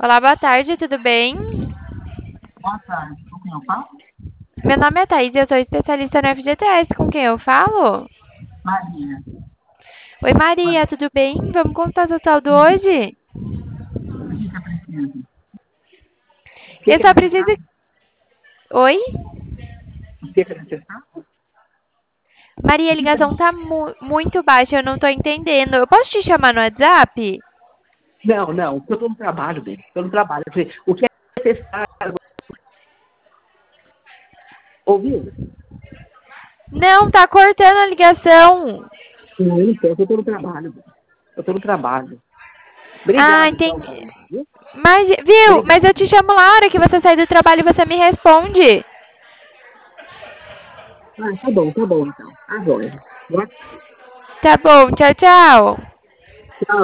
Olá, boa tarde, tudo bem? Boa tarde, com quem eu falo? Meu nome é Thaís e eu sou especialista no FGTS. Com quem eu falo? Maria. Oi, Maria, Maria, tudo bem? Vamos contar seu saldo hoje? o que você precisa? O que Eu que é só preciso. necessário? Oi? O que que é necessário? Maria, a O que que é ligação tá necessário? muito baixa, eu não tô entendendo. Eu posso te chamar no WhatsApp? Não, porque eu estou no trabalho dele. Estou no trabalho. Eu falei, o que é necessário? Ouviu? Não, tá cortando a ligação. Não, eu não posso, eu estou no trabalho dele. Eu estou no trabalho. Ah, Obrigado, então, entendi. Maria. Viu? Mas, viu? Mas eu Obrigado. te chamo na hora que você sair do trabalho e você me responde. Ah, tá bom, então. Agora. Boa Tá bom, tchau, tchau.